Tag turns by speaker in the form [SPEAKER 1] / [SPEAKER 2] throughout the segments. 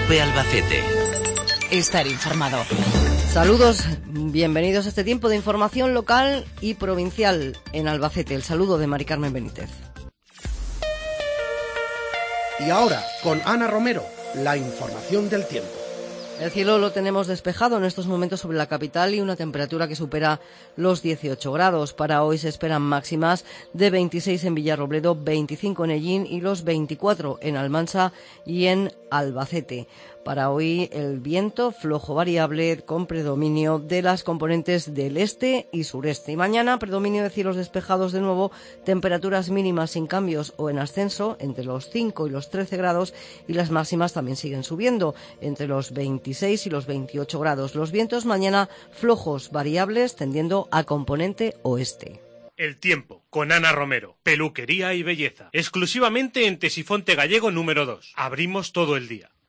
[SPEAKER 1] COPE Albacete.
[SPEAKER 2] Estar informado.
[SPEAKER 3] Saludos, bienvenidos a este tiempo de información local y provincial en Albacete. El saludo de Mari Carmen Benítez.
[SPEAKER 4] Y ahora, con Ana Romero, la información del tiempo.
[SPEAKER 3] El cielo lo tenemos despejado en estos momentos sobre la capital y una temperatura que supera los 18 grados. Para hoy se esperan máximas de 26 en Villarrobledo, 25 en Hellín y los 24 en Almansa y en Albacete. Para hoy el viento flojo variable con predominio de las componentes del este y sureste. Y mañana predominio de cielos despejados de nuevo, temperaturas mínimas sin cambios o en ascenso entre los 5 y los 13 grados y las máximas también siguen subiendo entre los 26 y los 28 grados. Los vientos mañana flojos variables tendiendo a componente oeste.
[SPEAKER 5] El tiempo, con Ana Romero, peluquería y belleza, exclusivamente en Tesifonte Gallego número 2. Abrimos todo el día.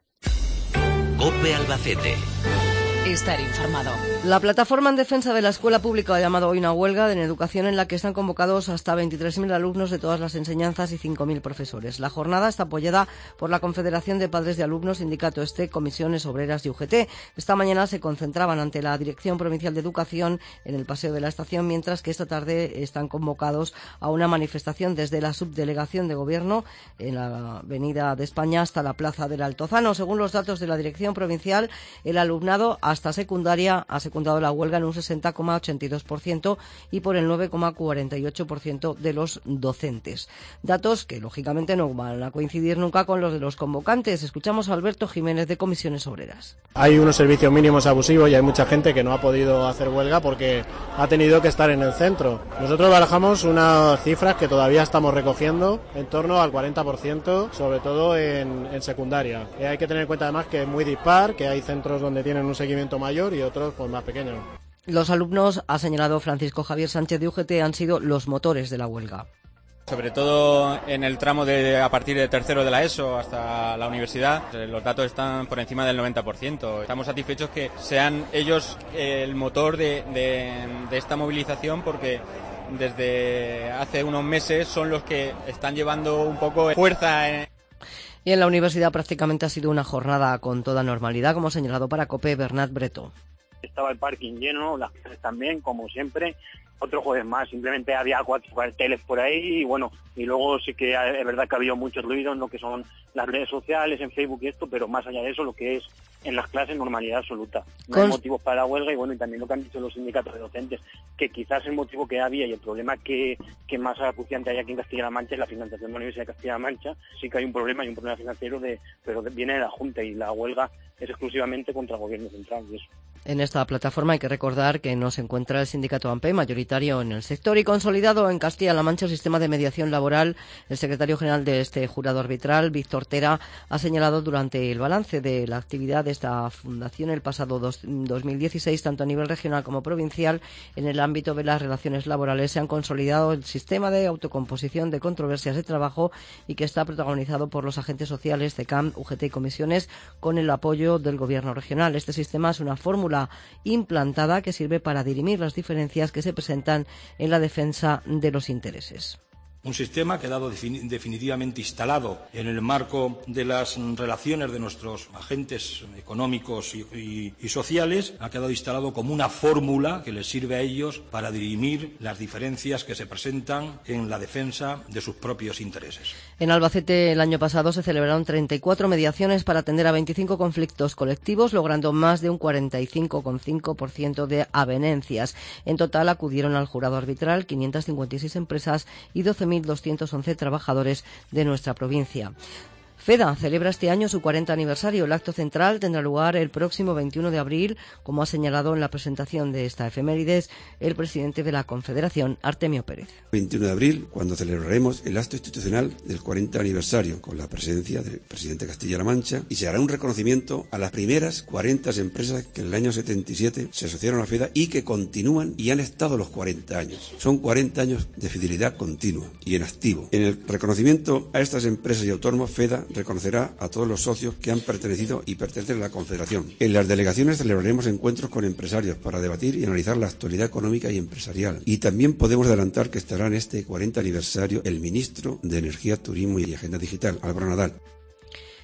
[SPEAKER 1] COPE Albacete.
[SPEAKER 2] Estar informado.
[SPEAKER 3] La plataforma en defensa de la escuela pública ha llamado hoy una huelga en educación en la que están convocados hasta 23.000 alumnos de todas las enseñanzas y 5.000 profesores. La jornada está apoyada por la Confederación de Padres de Alumnos, Sindicato ESTE, Comisiones Obreras y UGT. Esta mañana se concentraban ante la Dirección Provincial de Educación en el Paseo de la Estación, mientras que esta tarde están convocados a una manifestación desde la Subdelegación de Gobierno en la Avenida de España hasta la Plaza del Altozano. Según los datos de la Dirección Provincial, el alumnado hasta secundaria ha secundado la huelga en un 60,82% y por el 9,48% de los docentes. Datos que, lógicamente, no van a coincidir nunca con los de los convocantes. Escuchamos a Alberto Jiménez de Comisiones Obreras.
[SPEAKER 6] Hay unos servicios mínimos abusivos y hay mucha gente que no ha podido hacer huelga porque ha tenido que estar en el centro. Nosotros barajamos unas cifras que todavía estamos recogiendo en torno al 40%, sobre todo en secundaria. Hay que tener en cuenta además que es muy dispar, que hay centros donde tienen un seguimiento mayor y otros pues más pequeños.
[SPEAKER 3] Los alumnos, ha señalado Francisco Javier Sánchez de UGT, han sido los motores de la huelga.
[SPEAKER 7] Sobre todo en el tramo de a partir de tercero de la ESO hasta la universidad, los datos están por encima del 90%. Estamos satisfechos que sean ellos el motor de esta movilización porque desde hace unos meses son los que están llevando un poco de fuerza
[SPEAKER 3] Y en la universidad prácticamente ha sido una jornada con toda normalidad, como ha señalado para COPE Bernat Breto.
[SPEAKER 8] Estaba el parking lleno, las clases también, como siempre. Otro jueves más, simplemente había 4 carteles por ahí y bueno, y luego sí que es verdad que ha habido mucho ruido en lo que son las redes sociales, en Facebook y esto, pero más allá de eso, lo que es en las clases, normalidad absoluta. No hay motivos para la huelga y bueno, y también lo que han dicho los sindicatos de docentes, que quizás el motivo que había y el problema que más acuciante hay aquí en Castilla-La Mancha es la financiación de la Universidad de Castilla-La Mancha. Sí que hay un problema financiero, pero viene de la Junta y la huelga es exclusivamente contra el Gobierno central y eso.
[SPEAKER 3] En esta plataforma hay que recordar que no se encuentra el sindicato AMPE, mayoritario en el sector y consolidado en Castilla-La Mancha el sistema de mediación laboral. El secretario general de este jurado arbitral, Víctor Tera, ha señalado durante el balance de la actividad de esta fundación el pasado 2016, tanto a nivel regional como provincial, en el ámbito de las relaciones laborales se han consolidado el sistema de autocomposición de controversias de trabajo y que está protagonizado por los agentes sociales, CECAM, UGT y comisiones, con el apoyo del Gobierno regional. Este sistema es una fórmula implantada que sirve para dirimir las diferencias que se presentan en la defensa de los intereses.
[SPEAKER 9] Un sistema que ha quedado definitivamente instalado en el marco de las relaciones de nuestros agentes económicos y sociales, ha quedado instalado como una fórmula que les sirve a ellos para dirimir las diferencias que se presentan en la defensa de sus propios intereses.
[SPEAKER 3] En Albacete el año pasado se celebraron 34 mediaciones para atender a 25 conflictos colectivos, logrando más de un 45,5% de avenencias. En total acudieron al jurado arbitral 556 empresas y 12.211 trabajadores de nuestra provincia. FEDA celebra este año su 40 aniversario. El acto central tendrá lugar el próximo 21 de abril, como ha señalado en la presentación de esta efemérides el presidente de la Confederación, Artemio Pérez.
[SPEAKER 10] 21 de abril, cuando celebraremos el acto institucional del 40 aniversario, con la presencia del presidente de Castilla-La Mancha, y se hará un reconocimiento a las primeras 40 empresas que en el año 77 se asociaron a FEDA y que continúan y han estado los 40 años. Son 40 años de fidelidad continua y en activo. En el reconocimiento a estas empresas y autónomos, FEDA reconocerá a todos los socios que han pertenecido y pertenecen a la Confederación. En las delegaciones celebraremos encuentros con empresarios para debatir y analizar la actualidad económica y empresarial. Y también podemos adelantar que estará en este 40 aniversario el ministro de Energía, Turismo y Agenda Digital, Álvaro Nadal.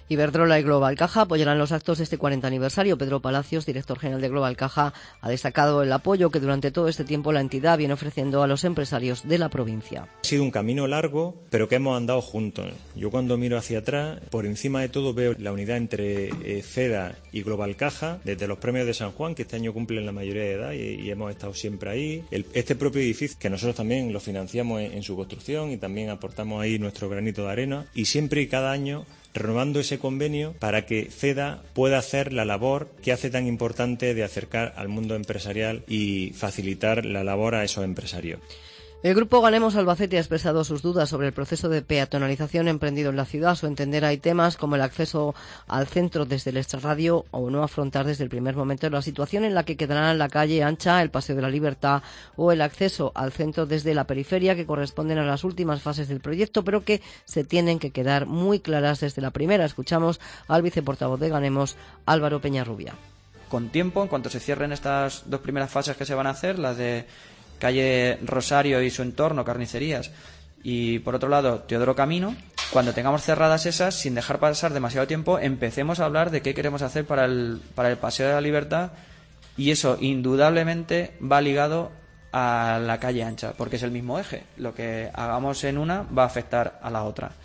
[SPEAKER 3] Iberdrola y Global Caja apoyarán los actos de este 40 aniversario. Pedro Palacios, director general de Global Caja, ha destacado el apoyo que durante todo este tiempo la entidad viene ofreciendo a los empresarios de la provincia.
[SPEAKER 11] Ha sido un camino largo, pero que hemos andado juntos. Yo cuando miro hacia atrás, por encima de todo veo la unidad entre FEDA y Global Caja, desde los premios de San Juan, que este año cumplen la mayoría de edad y hemos estado siempre ahí. Este propio edificio, que nosotros también lo financiamos en su construcción y también aportamos ahí nuestro granito de arena, y siempre y cada año renovando ese convenio para que FEDA pueda hacer la labor que hace tan importante de acercar al mundo empresarial y facilitar la labor a esos empresarios.
[SPEAKER 3] El grupo Ganemos Albacete ha expresado sus dudas sobre el proceso de peatonalización emprendido en la ciudad. A su entender, hay temas como el acceso al centro desde el extrarradio o no afrontar desde el primer momento la situación en la que quedarán la calle ancha, el Paseo de la Libertad o el acceso al centro desde la periferia, que corresponden a las últimas fases del proyecto, pero que se tienen que quedar muy claras desde la primera. Escuchamos al viceportavoz de Ganemos, Álvaro Peñarrubia.
[SPEAKER 12] Con tiempo, en cuanto se cierren estas dos primeras fases que se van a hacer, las de calle Rosario y su entorno, Carnicerías, y por otro lado Teodoro Camino, cuando tengamos cerradas esas, sin dejar pasar demasiado tiempo, empecemos a hablar de qué queremos hacer para el Paseo de la Libertad, y eso indudablemente va ligado a la calle ancha, porque es el mismo eje. Lo que hagamos en una va a afectar a la otra.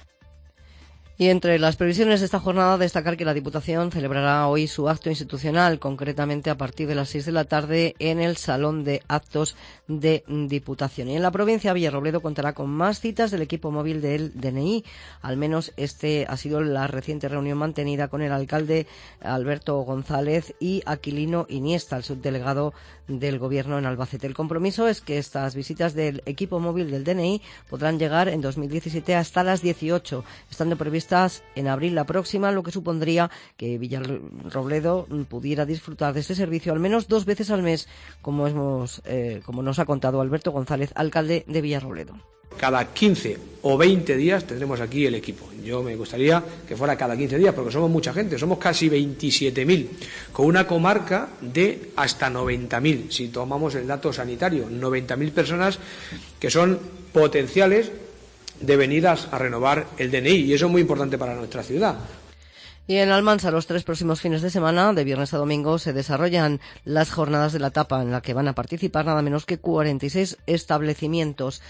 [SPEAKER 3] Y entre las previsiones de esta jornada, destacar que la Diputación celebrará hoy su acto institucional, concretamente a partir de las 6 de la tarde en el Salón de Actos de Diputación. Y en la provincia, Villarrobledo contará con más citas del equipo móvil del DNI. Al menos este ha sido la reciente reunión mantenida con el alcalde Alberto González y Aquilino Iniesta, el subdelegado del Gobierno en Albacete. El compromiso es que estas visitas del equipo móvil del DNI podrán llegar en 2017 hasta las 18, estando previstas en abril la próxima, lo que supondría que Villarrobledo pudiera disfrutar de este servicio al menos 2 veces al mes, como nos ha contado Alberto González, alcalde de Villarrobledo.
[SPEAKER 13] Cada 15 o 20 días tendremos aquí el equipo. Yo me gustaría que fuera cada 15 días, porque somos mucha gente, somos casi 27.000, con una comarca de hasta 90.000, si tomamos el dato sanitario, 90.000 personas que son potenciales de venir a renovar el DNI, y eso es muy importante para nuestra ciudad.
[SPEAKER 3] Y en Almansa, los 3 próximos fines de semana, de viernes a domingo, se desarrollan las jornadas de la tapa, en la que van a participar nada menos que 46 establecimientos.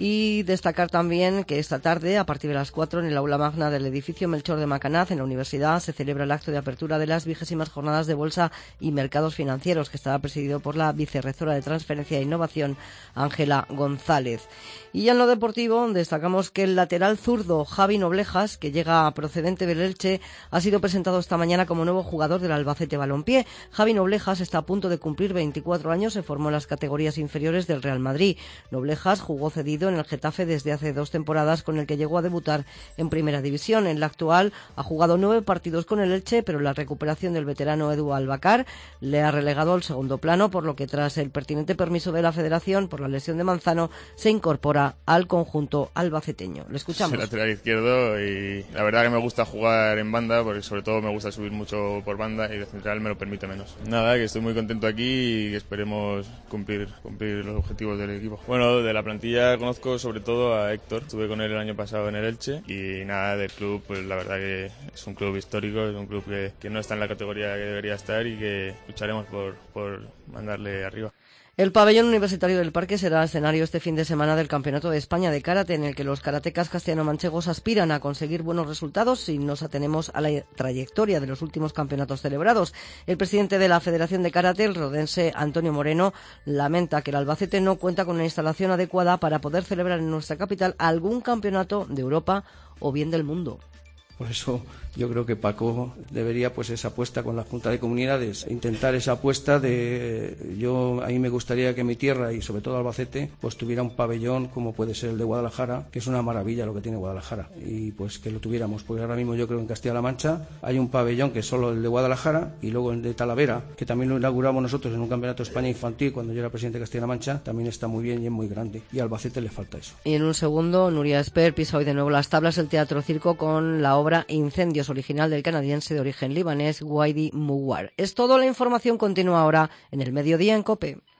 [SPEAKER 3] Y destacar también que esta tarde, a partir de las 4, en el aula magna del edificio Melchor de Macanaz, en la universidad, se celebra el acto de apertura de las 20º jornadas de Bolsa y Mercados Financieros, que estará presidido por la vicerrectora de Transferencia e Innovación, Ángela González. Y ya en lo deportivo, destacamos que el lateral zurdo Javi Noblejas, que llega procedente del Elche, ha sido presentado esta mañana como nuevo jugador del Albacete Balompié. Javi Noblejas está a punto de cumplir 24 años, se formó en las categorías inferiores del Real Madrid. Noblejas jugó cedido en el Getafe desde hace 2 temporadas, con el que llegó a debutar en Primera División. En la actual ha jugado 9 partidos con el Elche, pero la recuperación del veterano Edu Albacar le ha relegado al segundo plano, por lo que tras el pertinente permiso de la Federación por la lesión de Manzano, se incorpora al conjunto albaceteño. Lo escuchamos.
[SPEAKER 14] Soy lateral izquierdo y la verdad que me gusta jugar en banda, porque sobre todo me gusta subir mucho por banda y de central me lo permite menos. Nada, que estoy muy contento aquí y que esperemos cumplir los objetivos del equipo. Bueno, de la plantilla conozco sobre todo a Héctor, estuve con él el año pasado en el Elche, y nada, del club, pues la verdad que es un club histórico, es un club que no está en la categoría que debería estar y que lucharemos por mandarle arriba.
[SPEAKER 3] El pabellón universitario del Parque será escenario este fin de semana del Campeonato de España de Karate, en el que los karatecas castellano-manchegos aspiran a conseguir buenos resultados si nos atenemos a la trayectoria de los últimos campeonatos celebrados. El presidente de la Federación de Karate, el rodense Antonio Moreno, lamenta que el Albacete no cuenta con una instalación adecuada para poder celebrar en nuestra capital algún campeonato de Europa o bien del mundo.
[SPEAKER 15] Por eso yo creo que Paco debería, pues, esa apuesta con la Junta de Comunidades, intentar esa apuesta de... A mí me gustaría que mi tierra, y sobre todo Albacete, pues tuviera un pabellón como puede ser el de Guadalajara, que es una maravilla lo que tiene Guadalajara, y pues que lo tuviéramos, porque ahora mismo yo creo que en Castilla-La Mancha hay un pabellón que es solo el de Guadalajara, y luego el de Talavera, que también lo inauguramos nosotros en un campeonato de España infantil cuando yo era presidente de Castilla-La Mancha, también está muy bien y es muy grande, y a Albacete le falta eso.
[SPEAKER 3] Y en un segundo, Nuria Esper pisa hoy de nuevo las tablas el Teatro Circo con la obra Incendios, original del canadiense de origen libanés Waidi Mouawar. Es todo. La información continúa ahora en el mediodía en COPE.